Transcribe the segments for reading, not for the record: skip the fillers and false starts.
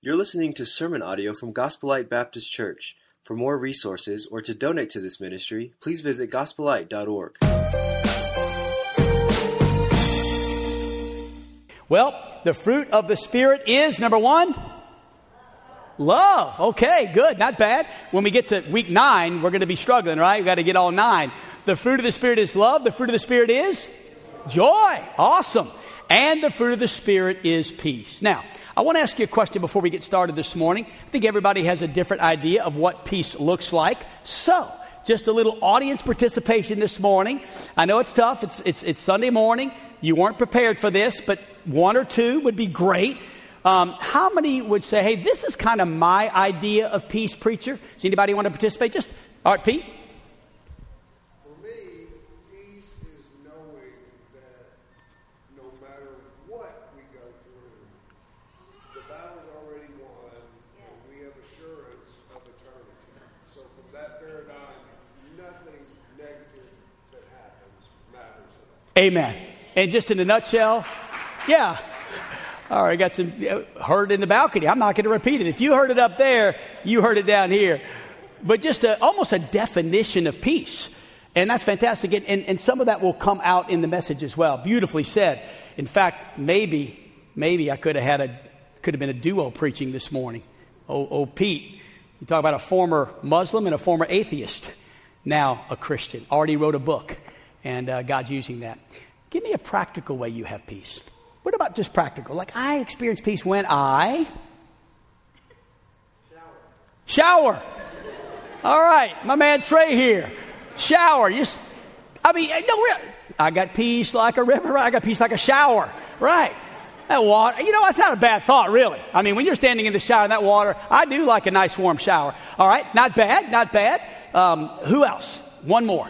You're listening to sermon audio from Gospel Light Baptist Church. For more resources or to donate to this ministry, please visit gospellight.org. Well, the fruit of the Spirit is, number one, love. Okay, good, not bad. When we get to week 9, we're going to be struggling, right? We've got to get all 9. The fruit of the Spirit is love. The fruit of the Spirit is joy. Awesome. And the fruit of the Spirit is peace. Now, I want to ask you a question before we get started this morning. I think everybody has a different idea of what peace looks like. So, just a little audience participation this morning. I know it's tough. It's Sunday morning. You weren't prepared for this, but 1 or 2 would be great. How many would say, hey, this is kind of my idea of peace, preacher? Does anybody want to participate? All right, Pete? For me, peace is knowing that no matter what we go through, the battle's already won, and we have assurance of eternity. So from that paradigm, nothing negative that happens matters at all. Amen. And just in a nutshell, yeah. All right, got some heard in the balcony. I'm not going to repeat it. If you heard it up there, you heard it down here. But just almost a definition of peace. And that's fantastic. And some of that will come out in the message as well. Beautifully said. In fact, maybe I could have been a duo preaching this morning. Oh, Pete, you talk about a former Muslim and a former atheist. Now a Christian. Already wrote a book. And God's using that. Give me a practical way you have peace. What about just practical? Like I experience peace when I shower. All right, my man Trey here. Shower. I got peace like a river. I got peace like a shower. Right. That water, that's not a bad thought, really. I mean, when you're standing in the shower in that water, I do like a nice warm shower. All right, not bad. Who else? One more.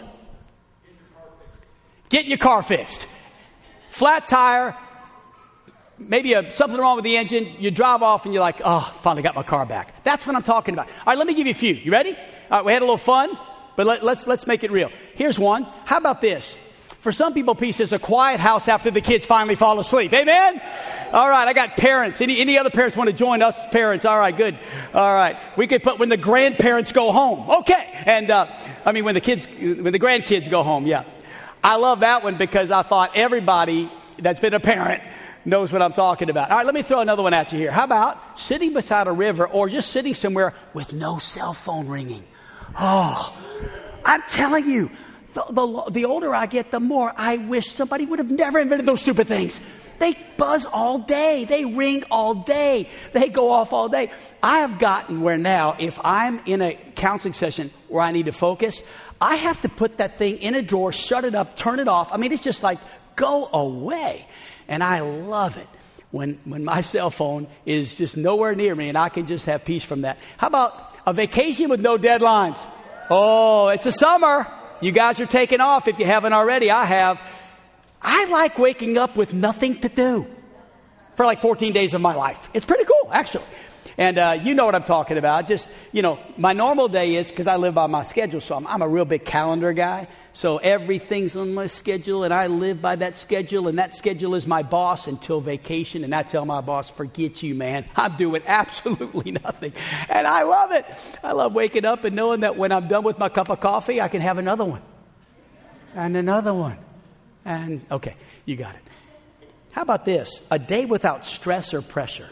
Getting your car fixed. Flat tire. Maybe something wrong with the engine. You drive off and you're like, oh, finally got my car back. That's what I'm talking about. All right, let me give you a few. You ready? All right, we had a little fun, but let's make it real. Here's one. How about this? For some people, peace is a quiet house after the kids finally fall asleep. Amen? All right, I got parents. Any other parents want to join us parents? All right, good. All right. We could put when the grandparents go home. Okay. And, when the grandkids go home. Yeah. I love that one because I thought everybody that's been a parent knows what I'm talking about. All right, let me throw another one at you here. How about sitting beside a river or just sitting somewhere with no cell phone ringing? Oh, I'm telling you, the older I get, the more I wish somebody would have never invented those stupid things. They buzz all day. They ring all day. They go off all day. I have gotten where now, if I'm in a counseling session where I need to focus, I have to put that thing in a drawer, shut it up, turn it off. I mean, it's just like, go away. And I love it when my cell phone is just nowhere near me and I can just have peace from that. How about a vacation with no deadlines? Oh, it's the summer. You guys are taking off if you haven't already. I have. I like waking up with nothing to do for like 14 days of my life. It's pretty cool, actually. And you know what I'm talking about. Just, my normal day is, because I live by my schedule, so I'm a real big calendar guy. So everything's on my schedule, and I live by that schedule, and that schedule is my boss until vacation. And I tell my boss, forget you, man. I'm doing absolutely nothing. And I love it. I love waking up and knowing that when I'm done with my cup of coffee, I can have another one. And another one. And, okay, you got it. How about this? A day without stress or pressure.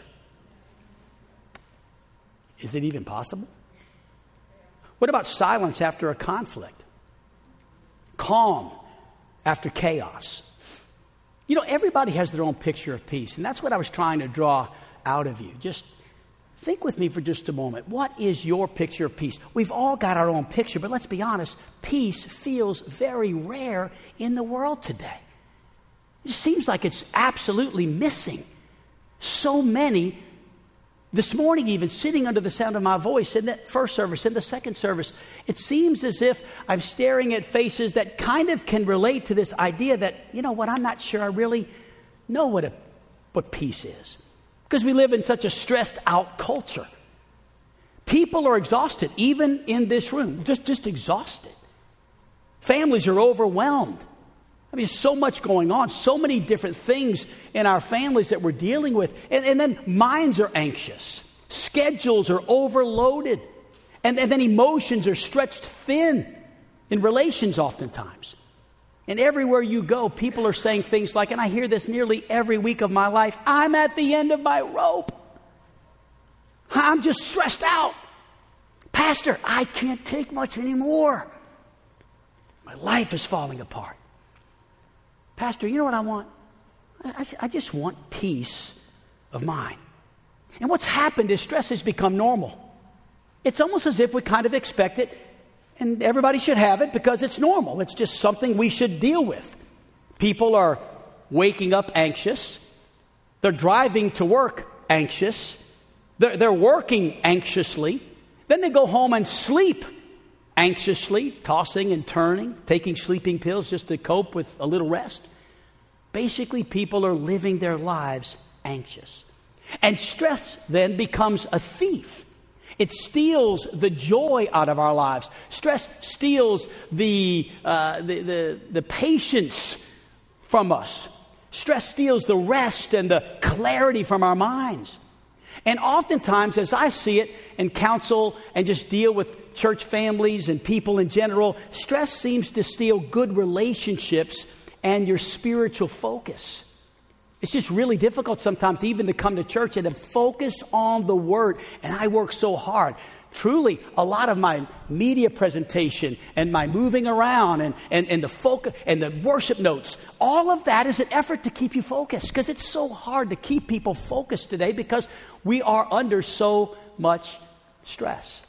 Is it even possible? What about silence after a conflict? Calm after chaos? Everybody has their own picture of peace, and that's what I was trying to draw out of you. Just think with me for just a moment. What is your picture of peace? We've all got our own picture, but let's be honest, peace feels very rare in the world today. It seems like it's absolutely missing. So many. This morning, even sitting under the sound of my voice in that first service, in the second service, it seems as if I'm staring at faces that kind of can relate to this idea that, I'm not sure I really know what peace is. Because we live in such a stressed out culture. People are exhausted, even in this room, just exhausted. Families are overwhelmed. I mean, so much going on, so many different things in our families that we're dealing with. And then minds are anxious. Schedules are overloaded. And then emotions are stretched thin in relations oftentimes. And everywhere you go, people are saying things like, and I hear this nearly every week of my life, I'm at the end of my rope. I'm just stressed out. Pastor, I can't take much anymore. My life is falling apart. Pastor, you know what I want? I just want peace of mind. And what's happened is stress has become normal. It's almost as if we kind of expect it, and everybody should have it because it's normal. It's just something we should deal with. People are waking up anxious. They're driving to work anxious. They're working anxiously. Then they go home and sleep anxiously, tossing and turning, taking sleeping pills just to cope with a little rest. Basically, people are living their lives anxious. And stress then becomes a thief. It steals the joy out of our lives. Stress steals the patience from us. Stress steals the rest and the clarity from our minds. And oftentimes, as I see it and counsel and just deal with church families and people in general, stress seems to steal good relationships and your spiritual focus. It's just really difficult sometimes even to come to church and to focus on the Word. And I work so hard. Truly, a lot of my media presentation and my moving around and the focus and the worship notes, all of that is an effort to keep you focused, because it's so hard to keep people focused today because we are under so much stress.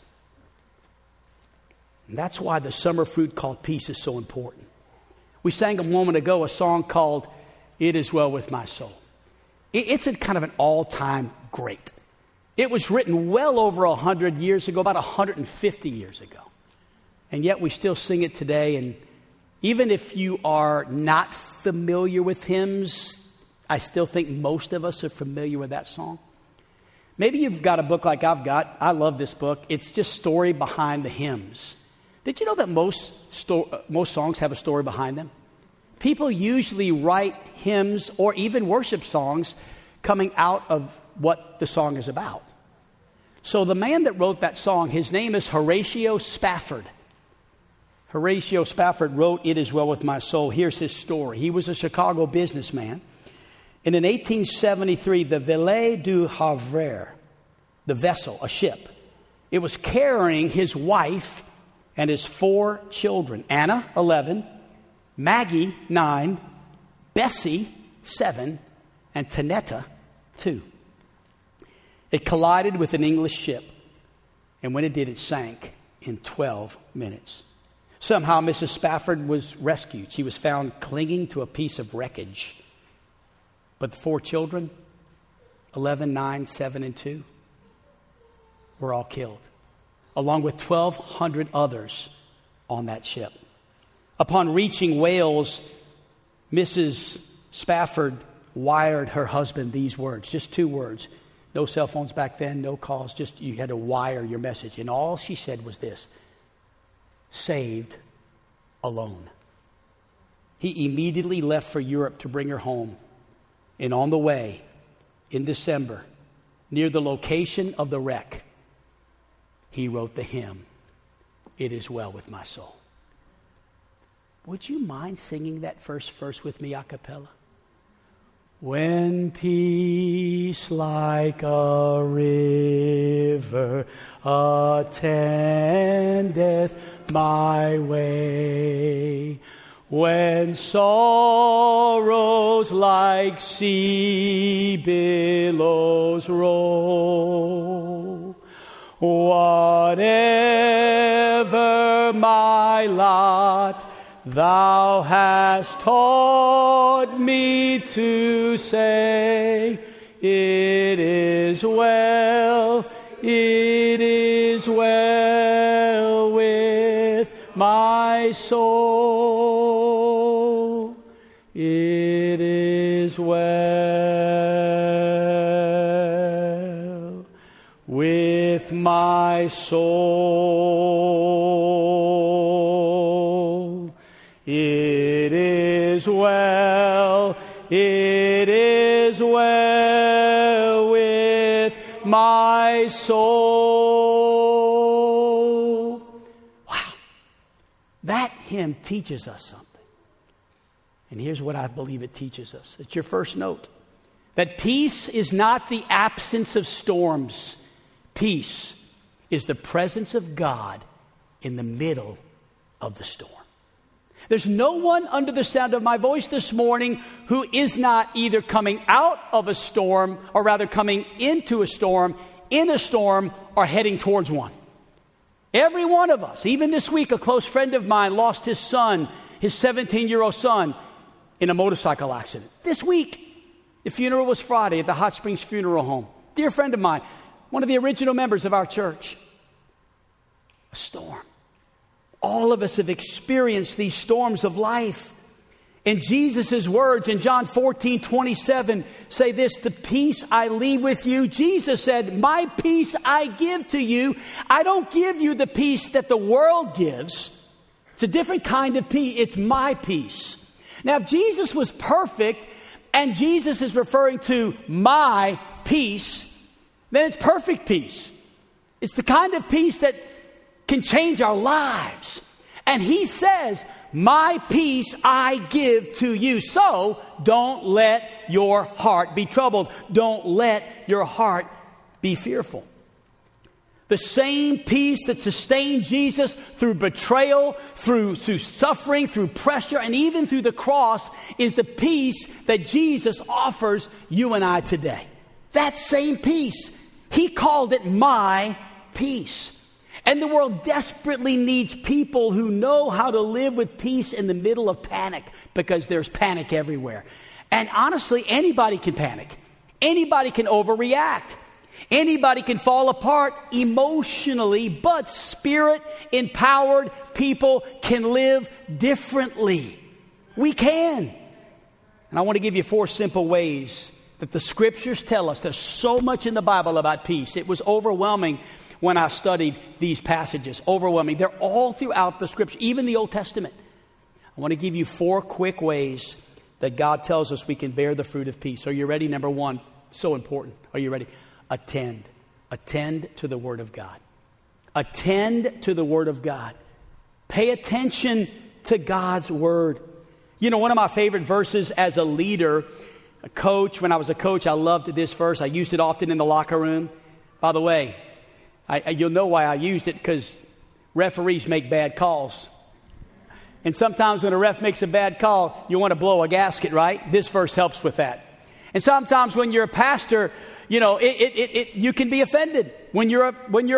And that's why the summer fruit called peace is so important. We sang a moment ago a song called It Is Well With My Soul. It's a kind of an all-time great. It was written well over 100 years ago, about 150 years ago. And yet we still sing it today. And even if you are not familiar with hymns, I still think most of us are familiar with that song. Maybe you've got a book like I've got. I love this book. It's just story behind the hymns. Did you know that most songs have a story behind them? People usually write hymns or even worship songs coming out of what the song is about. So the man that wrote that song, his name is Horatio Spafford. Horatio Spafford wrote It Is Well With My Soul. Here's his story. He was a Chicago businessman. And in 1873, the Ville du Havre, the vessel, a ship, it was carrying his wife and his 4 children, Anna, 11, Maggie, 9, Bessie, 7, and Tanetta, 2. It collided with an English ship, and when it did, it sank in 12 minutes. Somehow, Mrs. Spafford was rescued. She was found clinging to a piece of wreckage. But the 4 children, 11, 9, 7, and 2, were all killed, along with 1,200 others on that ship. Upon reaching Wales, Mrs. Spafford wired her husband these words, just 2 words. No cell phones back then, no calls, just you had to wire your message. And all she said was this: saved alone. He immediately left for Europe to bring her home. And on the way, in December, near the location of the wreck, he wrote the hymn, It Is Well With My Soul. Would you mind singing that first verse with me a cappella? When peace like a river attendeth my way, when sorrows like sea billows roll, whatever my lot, Thou hast taught me to say, it is well with my soul. It is well with my soul. It is well with my my soul. Wow. That hymn teaches us something. And here's what I believe it teaches us. It's your first note. That peace is not the absence of storms. Peace is the presence of God in the middle of the storm. There's no one under the sound of my voice this morning who is not either coming out of a storm, or rather coming into a storm, in a storm, or heading towards one. Every one of us. Even this week, a close friend of mine lost his son, his 17-year-old son, in a motorcycle accident. This week, the funeral was Friday at the Hot Springs Funeral Home. Dear friend of mine, one of the original members of our church. A storm. All of us have experienced these storms of life. And Jesus' words in John 14:27 say this: the peace I leave with you. Jesus said, my peace I give to you. I don't give you the peace that the world gives. It's a different kind of peace. It's my peace. Now, if Jesus was perfect and Jesus is referring to my peace, then it's perfect peace. It's the kind of peace that can change our lives. And he says, my peace I give to you. So don't let your heart be troubled. Don't let your heart be fearful. The same peace that sustained Jesus through betrayal, through suffering, through pressure, and even through the cross is the peace that Jesus offers you and I today. That same peace. He called it my peace. And the world desperately needs people who know how to live with peace in the middle of panic, because there's panic everywhere. And honestly, anybody can panic. Anybody can overreact. Anybody can fall apart emotionally, but spirit-empowered people can live differently. We can. And I want to give you 4 simple ways that the scriptures tell us. There's so much in the Bible about peace. It was overwhelming when I studied these passages. Overwhelming. They're all throughout the scripture, even the Old Testament. I want to give you 4 quick ways that God tells us we can bear the fruit of peace. Are you ready? Number 1, so important. Are you ready? Attend. Attend to the Word of God. Attend to the Word of God. Pay attention to God's Word. You know, one of my favorite verses as a leader, a coach, when I was a coach, I loved this verse. I used it often in the locker room. By the way, you'll know why I used it, because referees make bad calls. And sometimes when a ref makes a bad call, you want to blow a gasket, right? This verse helps with that. And sometimes when you're a pastor, you know, you can be offended. When you're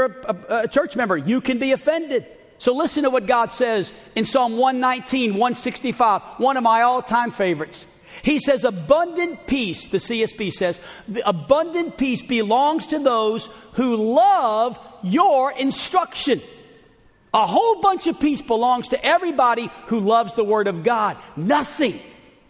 a church member, you can be offended. So listen to what God says in Psalm 119, 165, one of my all-time favorites. He says, abundant peace, the CSB says, the abundant peace belongs to those who love your instruction. A whole bunch of peace belongs to everybody who loves the Word of God. Nothing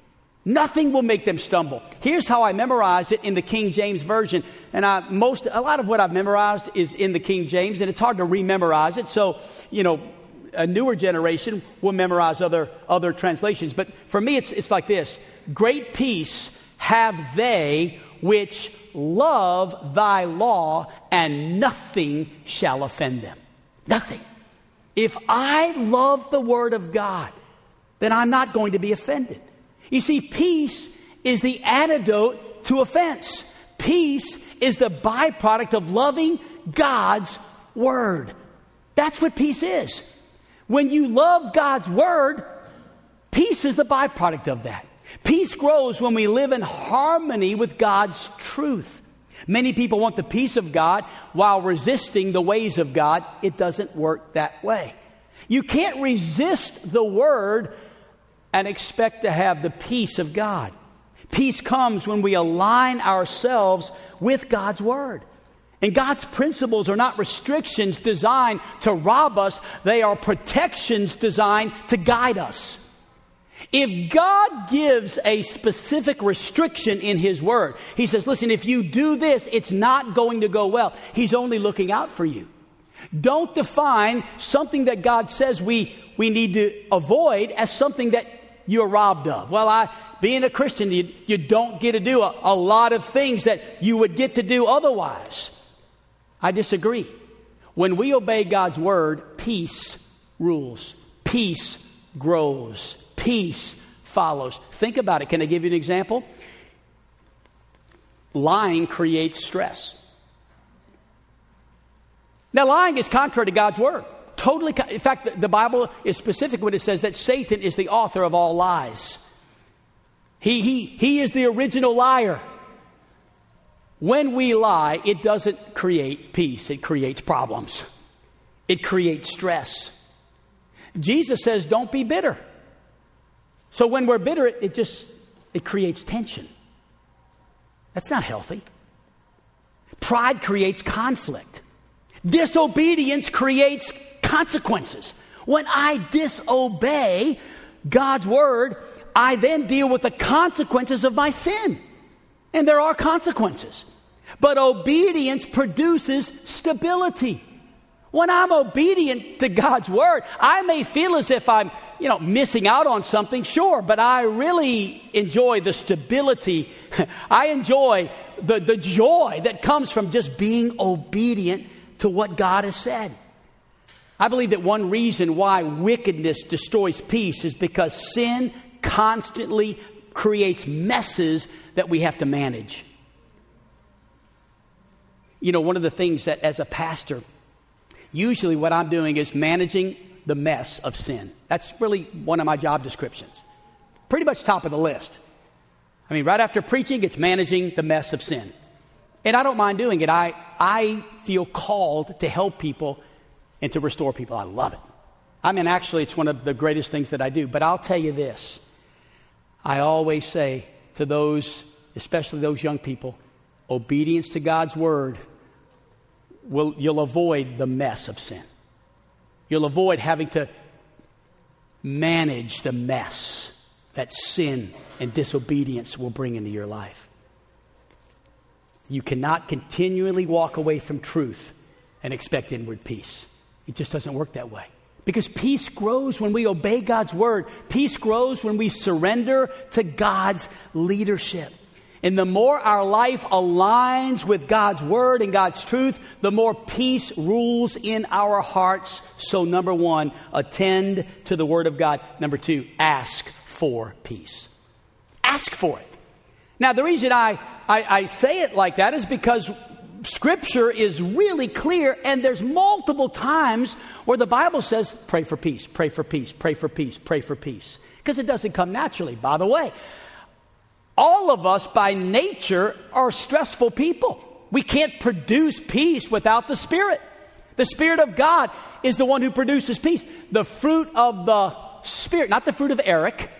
will make them stumble. Here's how I memorized it in the King James Version. And a lot of what I've memorized is in the King James, and it's hard to rememorize it. So, you know, a newer generation will memorize other translations. But for me, it's like this. Great peace have they which love thy law, and nothing shall offend them. Nothing. If I love the Word of God, then I'm not going to be offended. You see, peace is the antidote to offense. Peace is the byproduct of loving God's Word. That's what peace is. When you love God's Word, peace is the byproduct of that. Peace grows when we live in harmony with God's truth. Many people want the peace of God while resisting the ways of God. It doesn't work that way. You can't resist the Word and expect to have the peace of God. Peace comes when we align ourselves with God's Word. And God's principles are not restrictions designed to rob us. They are protections designed to guide us. If God gives a specific restriction in His Word, He says, listen, if you do this, it's not going to go well. He's only looking out for you. Don't define something that God says we need to avoid as something that you're robbed of. Well, being a Christian, you don't get to do a lot of things that you would get to do otherwise. I disagree. When we obey God's word, peace rules. Peace grows. Peace follows. Think about it. Can I give you an example? Lying creates stress. Now, lying is contrary to God's word. Totally. In fact, the Bible is specific when it says that Satan is the author of all lies. He is the original liar. When we lie, it doesn't create peace. It creates problems. It creates stress. Jesus says, don't be bitter. So when we're bitter, it creates tension. That's not healthy. Pride creates conflict. Disobedience creates consequences. When I disobey God's word, I then deal with the consequences of my sin. And there are consequences. But obedience produces stability. When I'm obedient to God's word, I may feel as if I'm, missing out on something, sure, but I really enjoy the stability. I enjoy the joy that comes from just being obedient to what God has said. I believe that one reason why wickedness destroys peace is because sin constantly creates messes that we have to manage. One of the things that as a pastor, usually what I'm doing is managing the mess of sin. That's really one of my job descriptions. Pretty much top of the list. Right after preaching, it's managing the mess of sin. And I don't mind doing it. I feel called to help people and to restore people. I love it. Actually, it's one of the greatest things that I do. But I'll tell you this. I always say to those, especially those young people, obedience to God's word, you'll avoid the mess of sin. You'll avoid having to manage the mess that sin and disobedience will bring into your life. You cannot continually walk away from truth and expect inward peace. It just doesn't work that way. Because peace grows when we obey God's word. Peace grows when we surrender to God's leadership. And the more our life aligns with God's word and God's truth, the more peace rules in our hearts. So 1, attend to the word of God. 2, ask for peace. Ask for it. Now, the reason I say it like that is because Scripture is really clear, and there's multiple times where the Bible says, pray for peace, pray for peace, pray for peace, pray for peace. Because it doesn't come naturally. By the way, all of us by nature are stressful people. We can't produce peace without the Spirit. The Spirit of God is the one who produces peace. The fruit of the Spirit, not the fruit of Eric,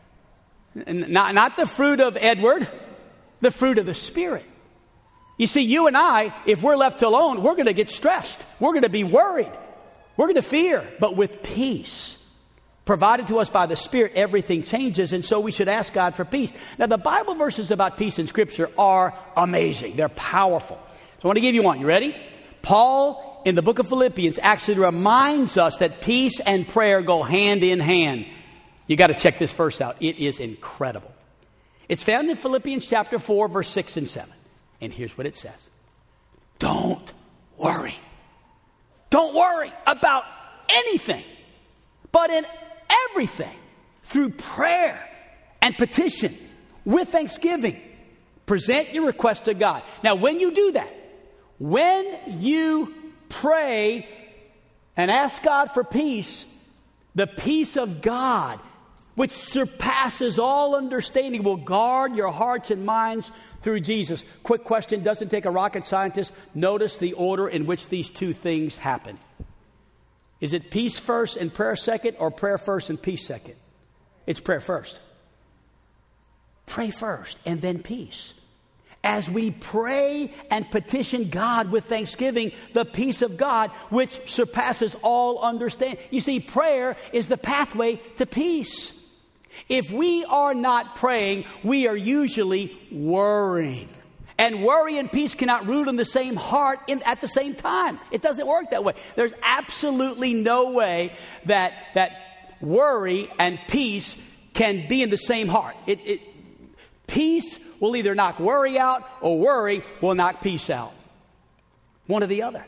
not the fruit of Edward, the fruit of the Spirit. You see, you and I, if we're left alone, we're going to get stressed. We're going to be worried. We're going to fear. But with peace provided to us by the Spirit, everything changes. And so we should ask God for peace. Now, the Bible verses about peace in Scripture are amazing. They're powerful. So I want to give you one. You ready? Paul, in the book of Philippians, actually reminds us that peace and prayer go hand in hand. You got to check this verse out. It is incredible. It's found in Philippians chapter 4, verse 6 and 7. And here's what it says. Don't worry. Don't worry about anything, but in everything, through prayer and petition, with thanksgiving, present your request to God. Now, when you do that, when you pray and ask God for peace, the peace of God, which surpasses all understanding, will guard your hearts and minds through Jesus. Quick question, doesn't take a rocket scientist. Notice the order in which these two things happen. Is it peace first and prayer second, or prayer first and peace second? It's prayer first. Pray first and then peace. As we pray and petition God with thanksgiving, the peace of God, which surpasses all understanding. You see, prayer is the pathway to peace. If we are not praying, we are usually worrying. And worry and peace cannot rule in the same heart at the same time. It doesn't work that way. There's absolutely no way that worry and peace can be in the same heart. Peace will either knock worry out, or worry will knock peace out. One or the other.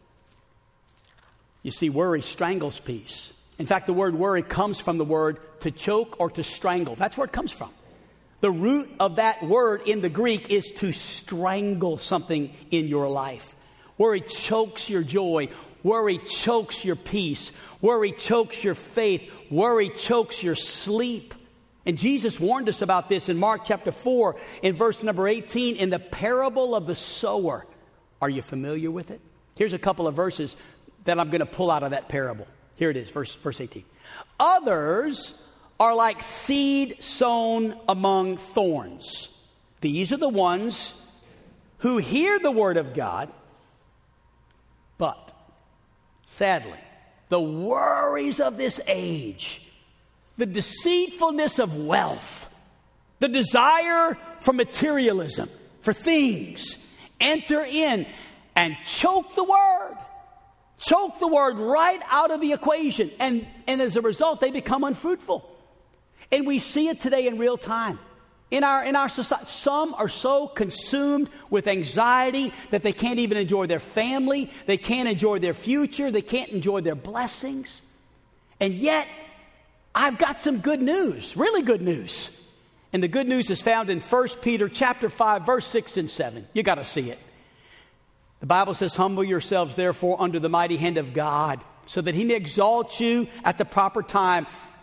You see, worry strangles peace. In fact, the word worry comes from the word to choke or to strangle. That's where it comes from. The root of that word in the Greek is to strangle something in your life. Worry chokes your joy. Worry chokes your peace. Worry chokes your faith. Worry chokes your sleep. And Jesus warned us about this in Mark chapter 4 in verse number 18 in the parable of the sower. Are you familiar with it? Here's a couple of verses that I'm going to pull out of that parable. Here it is, verse 18. Others are like seed sown among thorns. These are the ones who hear the word of God, but sadly, the worries of this age, the deceitfulness of wealth, the desire for materialism, for things, enter in and choke the word. Choke the word right out of the equation. And as a result, they become unfruitful. And we see it today in real time. In our society, some are so consumed with anxiety that they can't even enjoy their family. They can't enjoy their future. They can't enjoy their blessings. And yet, I've got some good news, really good news. And the good news is found in 1 Peter chapter 5, verse 6 and 7. You got to see it. The Bible says, humble yourselves, therefore, under the mighty hand of God, so that he may exalt you at the proper time,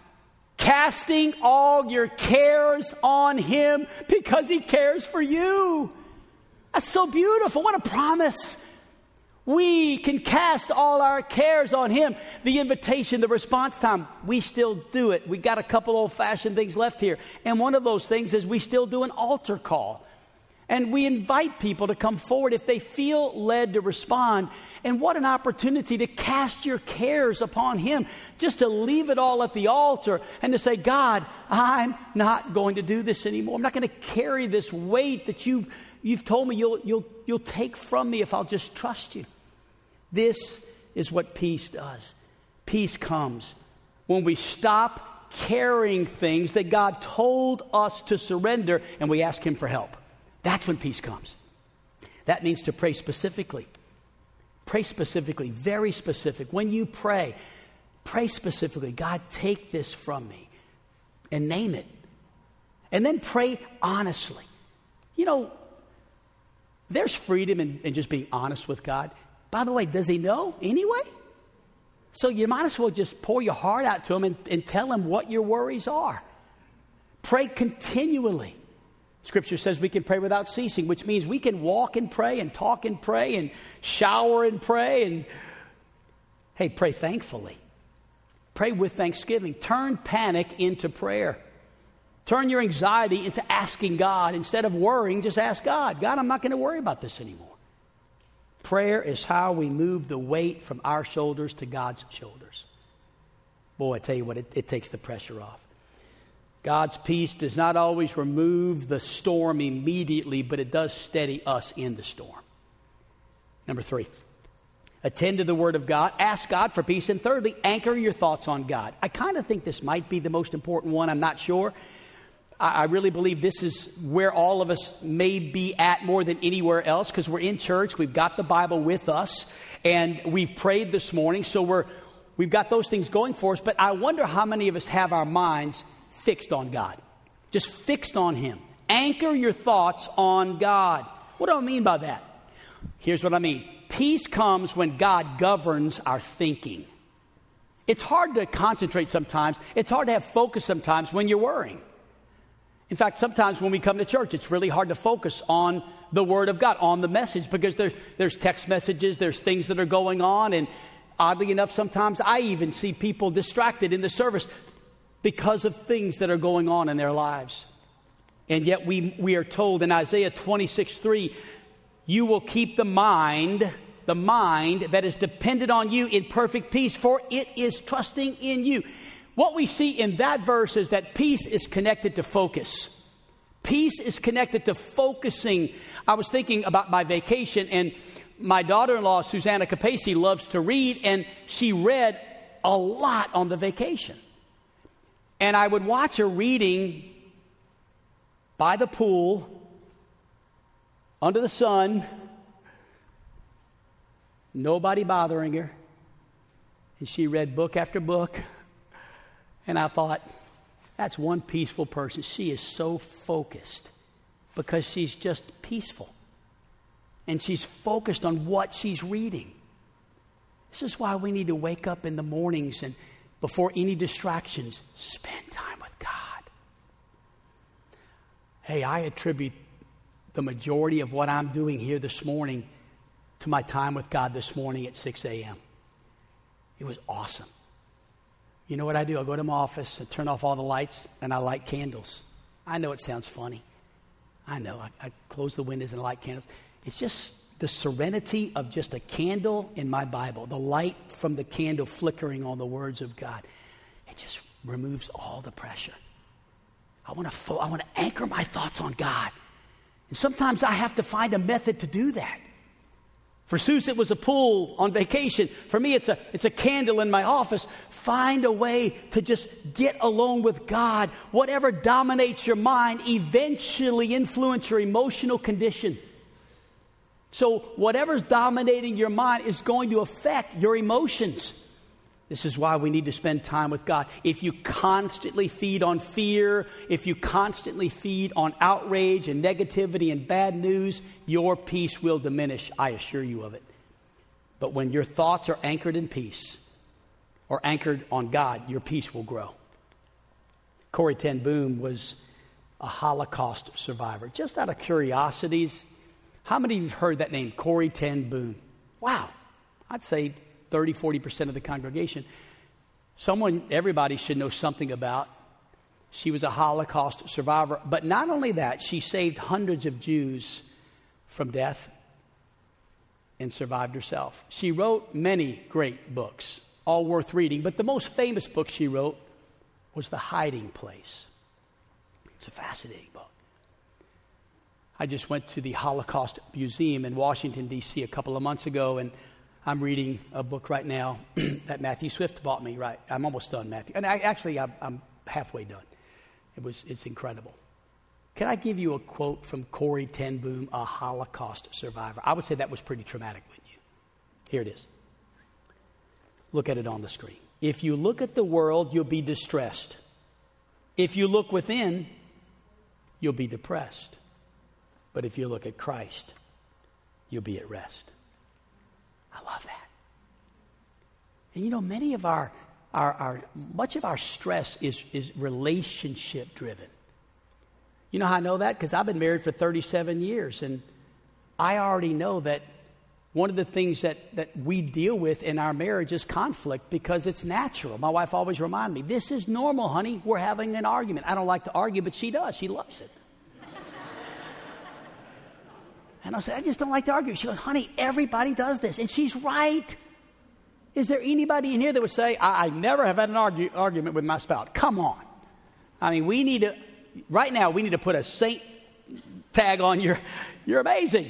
casting all your cares on him because he cares for you. That's so beautiful. What a promise. We can cast all our cares on him. The invitation, the response time, we still do it. We got a couple old-fashioned things left here. And one of those things is we still do an altar call. And we invite people to come forward if they feel led to respond. And what an opportunity to cast your cares upon him, just to leave it all at the altar and to say, God, I'm not going to do this anymore. I'm not going to carry this weight that you've told me you'll take from me if I'll just trust you. This is what peace does. Peace comes when we stop carrying things that God told us to surrender and we ask him for help. That's when peace comes. That means to pray specifically. Pray specifically, very specific. When you pray specifically, God, take this from me, and name it. And then pray honestly. You know, there's freedom in just being honest with God. By the way, does he know anyway? So you might as well just pour your heart out to him and tell him what your worries are. Pray continually. Scripture says we can pray without ceasing, which means we can walk and pray and talk and pray and shower and pray and, hey, pray thankfully. Pray with thanksgiving. Turn panic into prayer. Turn your anxiety into asking God. Instead of worrying, just ask God. God, I'm not going to worry about this anymore. Prayer is how we move the weight from our shoulders to God's shoulders. Boy, I tell you what, it takes the pressure off. God's peace does not always remove the storm immediately, but it does steady us in the storm. Number 3, attend to the word of God. Ask God for peace. And thirdly, anchor your thoughts on God. I kind of think this might be the most important one. I'm not sure. I really believe this is where all of us may be at more than anywhere else, because we're in church. We've got the Bible with us, and we prayed this morning. So we've got those things going for us. But I wonder how many of us have our minds fixed on God, just fixed on him. Anchor your thoughts on God. What do I mean by that? Here's what I mean. Peace comes when God governs our thinking. It's hard to concentrate sometimes. It's hard to have focus sometimes when you're worrying. In fact, sometimes when we come to church, it's really hard to focus on the word of God, on the message, because there's text messages, there's things that are going on. And oddly enough, sometimes I even see people distracted in the service because of things that are going on in their lives. And yet we are told in Isaiah 26:3, you will keep the mind that is dependent on you in perfect peace, for it is trusting in you. What we see in that verse is that peace is connected to focus. Peace is connected to focusing. I was thinking about my vacation, and my daughter-in-law, Susanna Capacey, loves to read, and she read a lot on the vacation. And I would watch her reading by the pool, under the sun, nobody bothering her. And she read book after book. And I thought, that's one peaceful person. She is so focused because she's just peaceful. And she's focused on what she's reading. This is why we need to wake up in the mornings and before any distractions, spend time with God. Hey, I attribute the majority of what I'm doing here this morning to my time with God this morning at 6 a.m. It was awesome. You know what I do? I go to my office and turn off all the lights and I light candles. I know it sounds funny. I know. I close the windows and light candles. It's just the serenity of just a candle in my Bible, the light from the candle flickering on the words of God. It just removes all the pressure. I want to anchor my thoughts on God. And sometimes I have to find a method to do that. For Seuss, it was a pool on vacation. For me, it's a candle in my office. Find a way to just get alone with God. Whatever dominates your mind eventually influence your emotional condition. So whatever's dominating your mind is going to affect your emotions. This is why we need to spend time with God. If you constantly feed on fear, if you constantly feed on outrage and negativity and bad news, your peace will diminish. I assure you of it. But when your thoughts are anchored in peace or anchored on God, your peace will grow. Corrie ten Boom was a Holocaust survivor. Just out of curiosities, how many of you have heard that name, Corrie ten Boom? Wow. I'd say 30, 40% of the congregation. Everybody should know something about. She was a Holocaust survivor. But not only that, she saved hundreds of Jews from death and survived herself. She wrote many great books, all worth reading. But the most famous book she wrote was The Hiding Place. It's a fascinating book. I just went to the Holocaust Museum in Washington, D.C. a couple of months ago, and I'm reading a book right now that Matthew Swift bought me. Right, I'm almost done, Matthew. And I'm halfway done. It's incredible. Can I give you a quote from Corrie ten Boom, a Holocaust survivor? I would say that was pretty traumatic, wouldn't you? Here it is. Look at it on the screen. If you look at the world, you'll be distressed. If you look within, you'll be depressed. But if you look at Christ, you'll be at rest. I love that. And you know, much of our stress is relationship driven. You know how I know that? Because I've been married for 37 years, and I already know that one of the things that we deal with in our marriage is conflict because it's natural. My wife always reminds me, this is normal, honey. We're having an argument. I don't like to argue, but she does. She loves it. And I say, I just don't like to argue. She goes, honey, everybody does this. And she's right. Is there anybody in here that would say, I never have had an argument with my spouse? Come on. I mean, right now, we need to put a saint tag on you're amazing.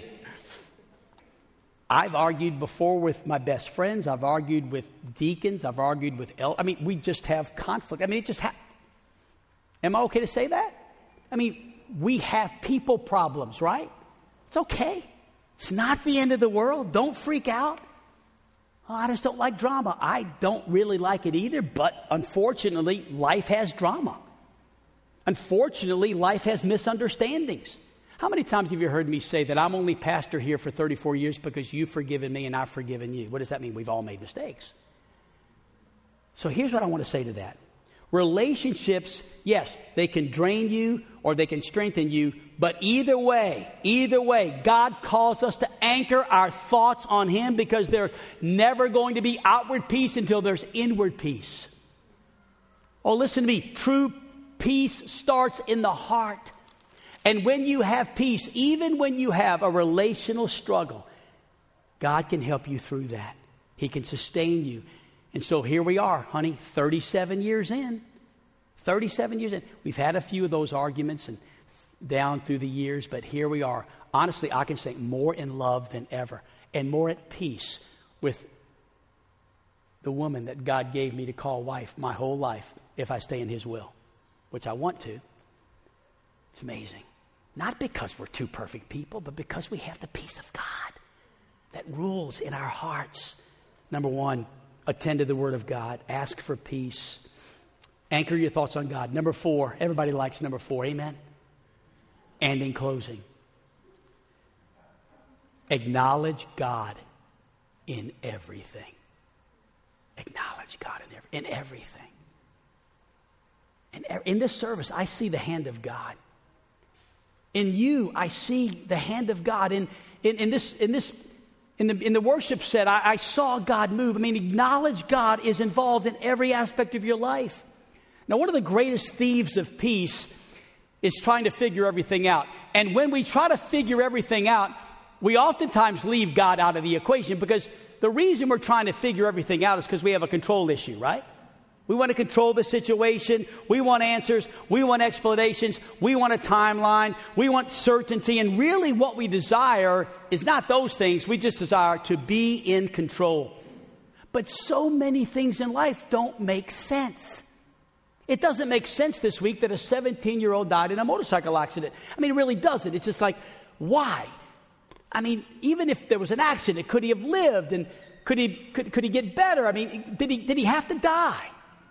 I've argued before with my best friends. I've argued with deacons. I've argued with we just have conflict. I mean, it just happens. Am I okay to say that? I mean, we have people problems, right? It's okay. It's not the end of the world. Don't freak out. Oh, I just don't like drama. I don't really like it either, but unfortunately, life has drama. Unfortunately, life has misunderstandings. How many times have you heard me say that I'm only pastor here for 34 years because you've forgiven me and I've forgiven you? What does that mean? We've all made mistakes. So here's what I want to say to that. Relationships, yes, they can drain you or they can strengthen you, but either way, God calls us to anchor our thoughts on Him because there's never going to be outward peace until there's inward peace. Oh, listen to me. True peace starts in the heart. And when you have peace, even when you have a relational struggle, God can help you through that. He can sustain you. And so here we are, honey, 37 years in. 37 years in. We've had a few of those arguments and down through the years, but here we are. Honestly, I can say more in love than ever and more at peace with the woman that God gave me to call wife my whole life if I stay in His will, which I want to. It's amazing. Not because we're two perfect people, but because we have the peace of God. that rules in our hearts. Number one, attend to the Word of God. Ask for peace. Anchor your thoughts on God. Number four, everybody likes number four. Amen? And in closing, acknowledge God in everything. Acknowledge God in everything. In this service, I see the hand of God. In you, I see the hand of God. In the worship set, I saw God move. I mean, acknowledge God is involved in every aspect of your life. Now, one of the greatest thieves of peace is trying to figure everything out. And when we try to figure everything out, we oftentimes leave God out of the equation, because the reason we're trying to figure everything out is because we have a control issue, right? We want to control the situation. We want answers. We want explanations. We want a timeline. We want certainty. And really what we desire is not those things. We just desire to be in control. But so many things in life don't make sense. It doesn't make sense this week that a 17-year-old died in a motorcycle accident. I mean, it really doesn't. It's just like, why? I mean, even if there was an accident, could he have lived? And could he get better? I mean, did he have to die?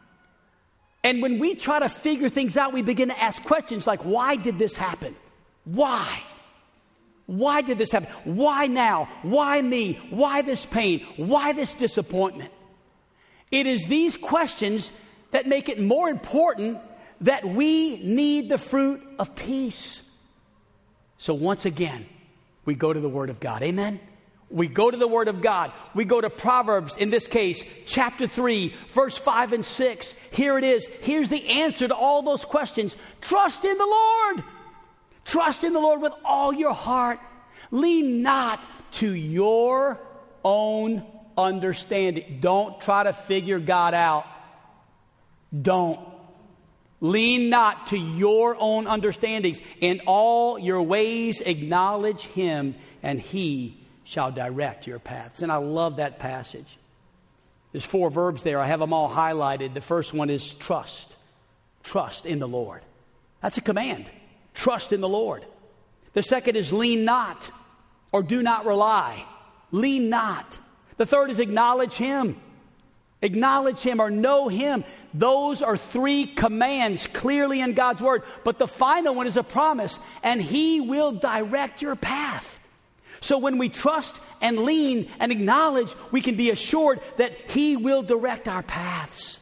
And when we try to figure things out, we begin to ask questions like, why did this happen? Why? Why did this happen? Why now? Why me? Why this pain? Why this disappointment? It is these questions that make it more important that we need the fruit of peace. So once again, we go to the Word of God. Amen? We go to the Word of God. We go to Proverbs, in this case, chapter 3, verse 5 and 6. Here it is. Here's the answer to all those questions. Trust in the Lord. Trust in the Lord with all your heart. Lean not to your own understanding. Don't try to figure God out. Don't. Lean not to your own understandings. In all your ways acknowledge Him, and He shall direct your paths. And I love that passage. There's 4 verbs there. I have them all highlighted. The first one is trust. Trust in the Lord. That's a command. Trust in the Lord. The second is lean not, or do not rely. Lean not. The third is acknowledge Him. Acknowledge Him or know Him. Those are 3 commands clearly in God's Word. But the final one is a promise, and He will direct your path. So when we trust and lean and acknowledge, we can be assured that He will direct our paths.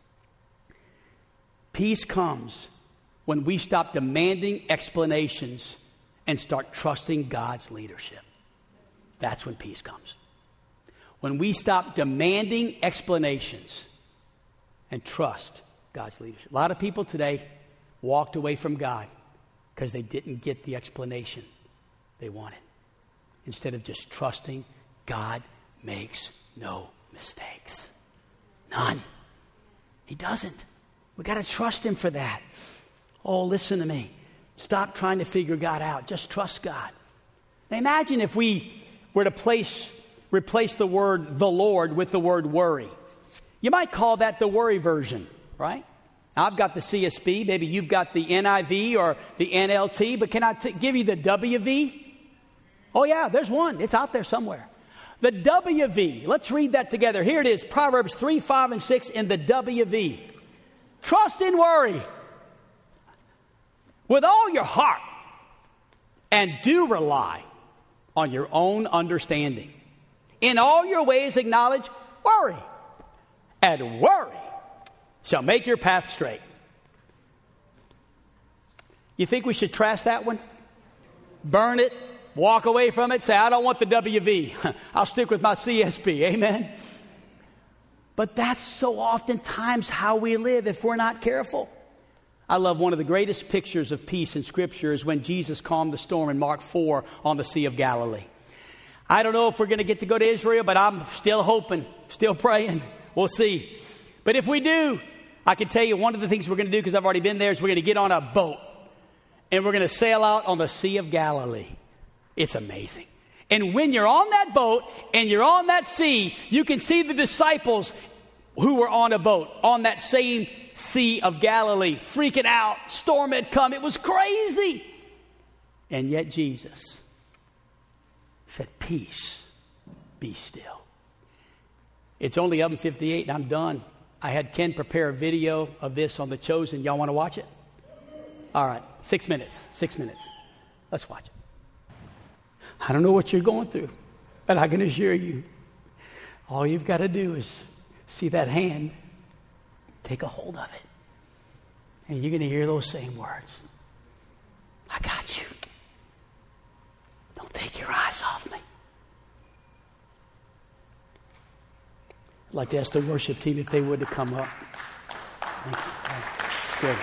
Peace comes when we stop demanding explanations and start trusting God's leadership. That's when peace comes. When we stop demanding explanations and trust God's leadership. A lot of people today walked away from God because they didn't get the explanation they wanted. Instead of just trusting, God makes no mistakes. None. He doesn't. We got to trust Him for that. Oh, listen to me. Stop trying to figure God out. Just trust God. Now imagine if we were to replace the word the Lord with the word worry. You might call that the worry version, right? Now, I've got the CSB. Maybe you've got the NIV or the NLT. But can I give you the WV? Oh, yeah, there's one. It's out there somewhere. The WV. Let's read that together. Here it is. Proverbs 3, 5, and 6 in the WV. Trust in worry with all your heart, and do rely on your own understanding. In all your ways acknowledge worry, and worry shall make your path straight. You think we should trash that one? Burn it? Walk away from it? Say, I don't want the WV. I'll stick with my CSB. Amen? But that's so oftentimes how we live if we're not careful. I love one of the greatest pictures of peace in Scripture is when Jesus calmed the storm in Mark 4 on the Sea of Galilee. I don't know if we're going to get to go to Israel, but I'm still hoping, still praying. We'll see. But if we do, I can tell you one of the things we're going to do, because I've already been there, is we're going to get on a boat. And we're going to sail out on the Sea of Galilee. It's amazing. And when you're on that boat and you're on that sea, you can see the disciples who were on a boat on that same Sea of Galilee, freaking out. Storm had come. It was crazy. And yet Jesus said, peace, be still. It's only 11:58 and I'm done. I had Ken prepare a video of this on The Chosen. Y'all want to watch it? All right, 6 minutes. Let's watch it. I don't know what you're going through, but I can assure you, all you've got to do is see that hand, take a hold of it, and you're going to hear those same words. I got you. Don't take your eyes off me. I'd like to ask the worship team if they would to come up. Thank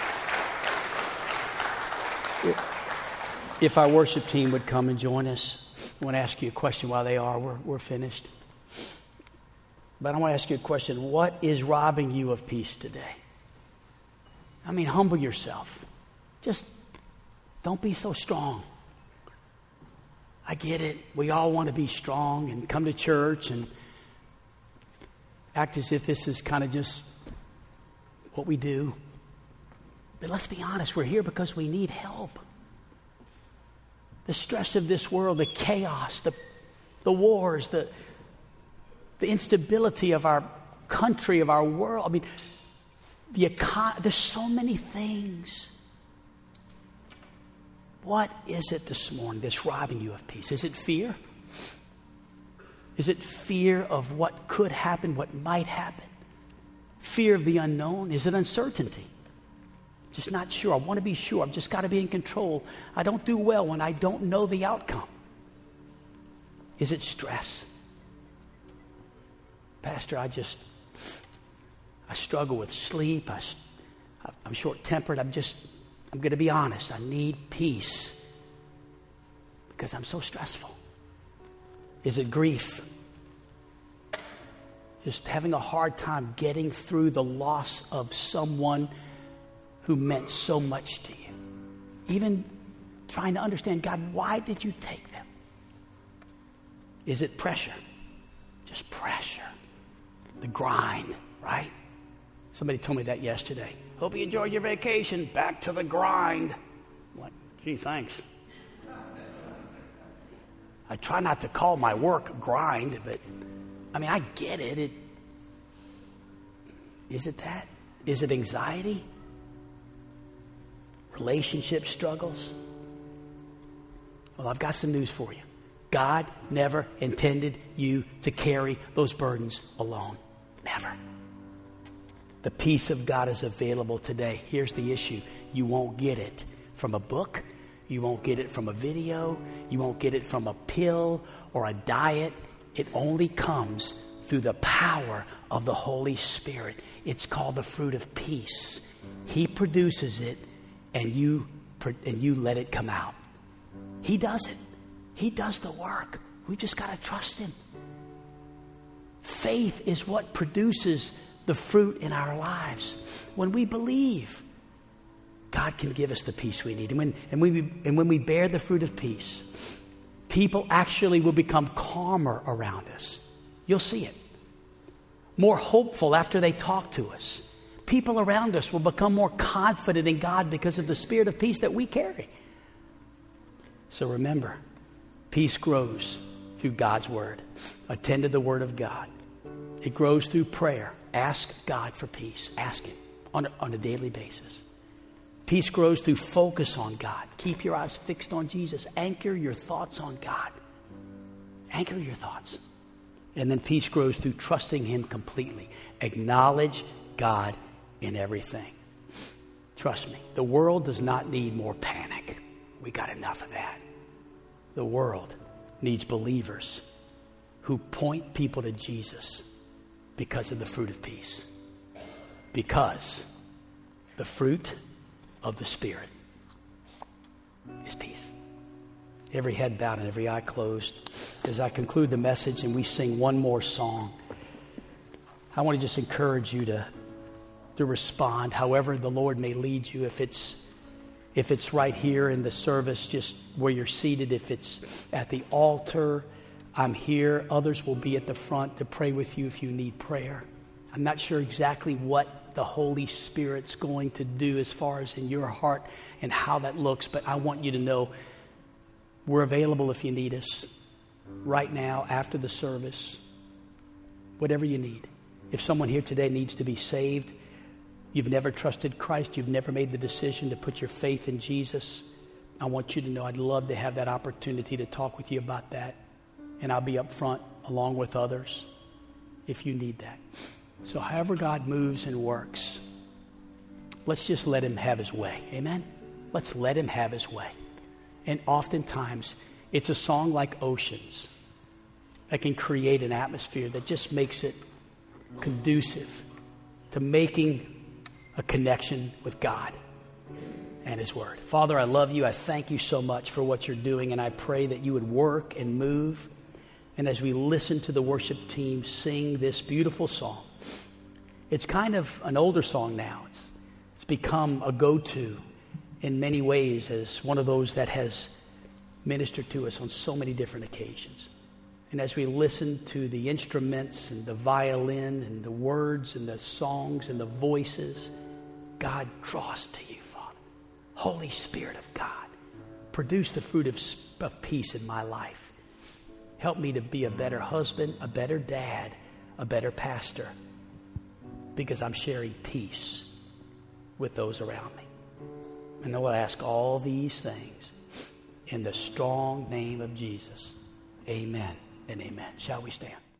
you. Good. If our worship team would come and join us, I want to ask you a question while they are. We're finished. But I want to ask you a question. What is robbing you of peace today? I mean, humble yourself. Just don't be so strong. I get it. We all want to be strong and come to church and act as if this is kind of just what we do. But let's be honest, we're here because we need help. The stress of this world, the chaos, the wars, the instability of our country, of our world. I mean, there's so many things. What is it this morning that's robbing you of peace? Is it fear? Is it fear of what could happen, what might happen? Fear of the unknown? Is it uncertainty? Just not sure. I want to be sure. I've just got to be in control. I don't do well when I don't know the outcome. Is it stress? Pastor, I struggle with sleep. I'm short-tempered. I'm going to be honest. I need peace because I'm so stressful. Is it grief? Just having a hard time getting through the loss of someone who meant so much to you. Even trying to understand, God, why did you take them? Is it pressure? Just pressure. The grind, right? Somebody told me that yesterday. Hope you enjoyed your vacation. Back to the grind. What? Gee, thanks. I try not to call my work grind, but I mean, I get it. Is it that? Is it anxiety? Relationship struggles? Well, I've got some news for you. God never intended you to carry those burdens alone. Never. The peace of God is available today. Here's the issue. You won't get it from a book. You won't get it from a video. You won't get it from a pill or a diet. It only comes through the power of the Holy Spirit. It's called the fruit of peace. He produces it, and you let it come out. He does it. He does the work. We just got to trust Him. Faith is what produces the fruit in our lives. When we believe, God can give us the peace we need. And when we bear the fruit of peace, people actually will become calmer around us. You'll see it. More hopeful after they talk to us. People around us will become more confident in God because of the spirit of peace that we carry. So remember, peace grows through God's word. Attend to the word of God. It grows through prayer. Ask God for peace. Ask Him on a daily basis. Peace grows through focus on God. Keep your eyes fixed on Jesus. Anchor your thoughts on God. Anchor your thoughts. And then peace grows through trusting Him completely. Acknowledge God in everything. Trust me, the world does not need more panic. We got enough of that. The world needs believers who point people to Jesus because of the fruit of peace. Because the fruit of the Spirit is peace. Every head bowed and every eye closed. As I conclude the message and we sing one more song, I want to just encourage you to respond however the Lord may lead you. If it's right here in the service, just where you're seated. If it's at the altar, I'm here. Others will be at the front to pray with you if you need prayer. I'm not sure exactly what the Holy Spirit's going to do as far as in your heart and how that looks, but I want you to know we're available if you need us. right now after the service, whatever you need. If someone here today needs to be saved, you've never trusted Christ, you've never made the decision to put your faith in Jesus, I want you to know I'd love to have that opportunity to talk with you about that. And I'll be up front along with others if you need that. So however God moves and works, let's just let him have his way. Amen? Let's let him have his way. And oftentimes, it's a song like Oceans that can create an atmosphere that just makes it conducive to making a connection with God and his word. Father, I love you. I thank you so much for what you're doing, and I pray that you would work and move. And as we listen to the worship team sing this beautiful song, it's kind of an older song now. It's become a go-to in many ways as one of those that has ministered to us on so many different occasions. And as we listen to the instruments and the violin and the words and the songs and the voices, God, draw us to you, Father. Holy Spirit of God, produce the fruit of peace in my life. Help me to be a better husband, a better dad, a better pastor, because I'm sharing peace with those around me. And I will ask all these things in the strong name of Jesus. Amen and amen. Shall we stand?